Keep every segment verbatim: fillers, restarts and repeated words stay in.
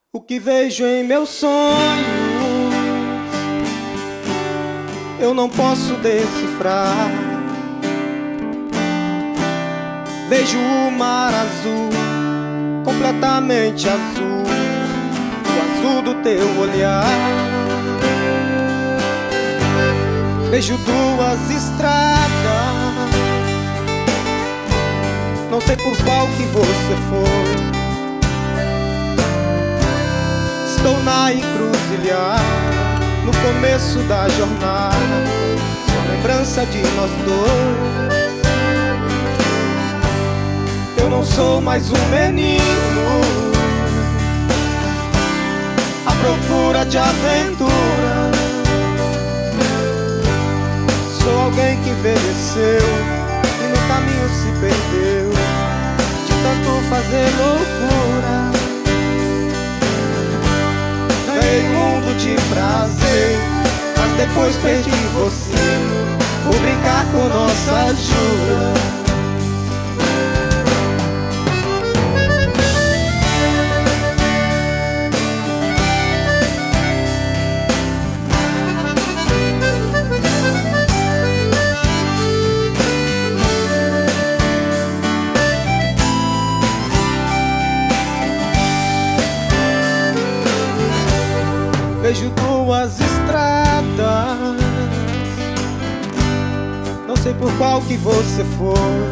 O que vejo em meus sonhos eu não posso decifrar. Vejo o mar azul, completamente azul, o azul do teu olhar. Vejo duas estradas, não sei por qual que você foi. Estou na encruzilhada, no começo da jornada, só lembrança de nós dois. Eu não sou mais um menino à procura de aventura. Sou alguém que envelheceu e no caminho se perdeu de tanto fazer loucura. Ganhei um mundo de prazer, mas depois perdi você por brincar com nossa jura. Vejo duas estradas, não sei por qual que você foi.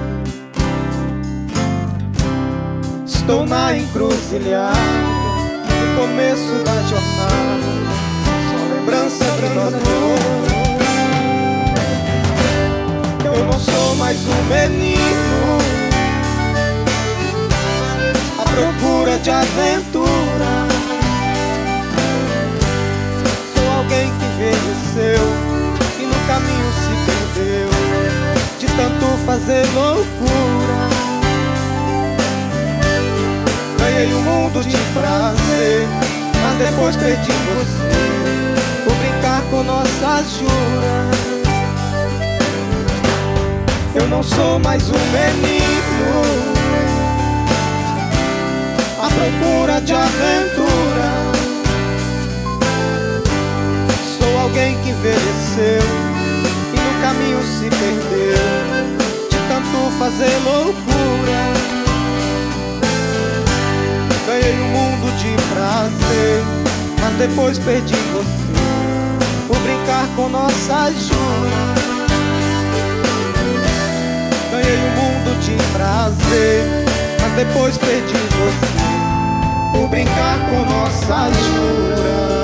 Estou na encruzilhada, no começo da jornada, só lembrança de nós dois. Eu não sou mais um menino à procura de aventura. Alguém que envelheceu e no caminho se perdeu de tanto fazer loucura. Ganhei um mundo de prazer, mas depois perdi você por brincar com nossas juras. Eu não sou mais um menino à procura de aventura. Alguém que envelheceu e no caminho se perdeu de tanto fazer loucura. Ganhei um mundo de prazer, mas depois perdi você por brincar com nossas juras. Ganhei um mundo de prazer, mas depois perdi você por brincar com nossas juras.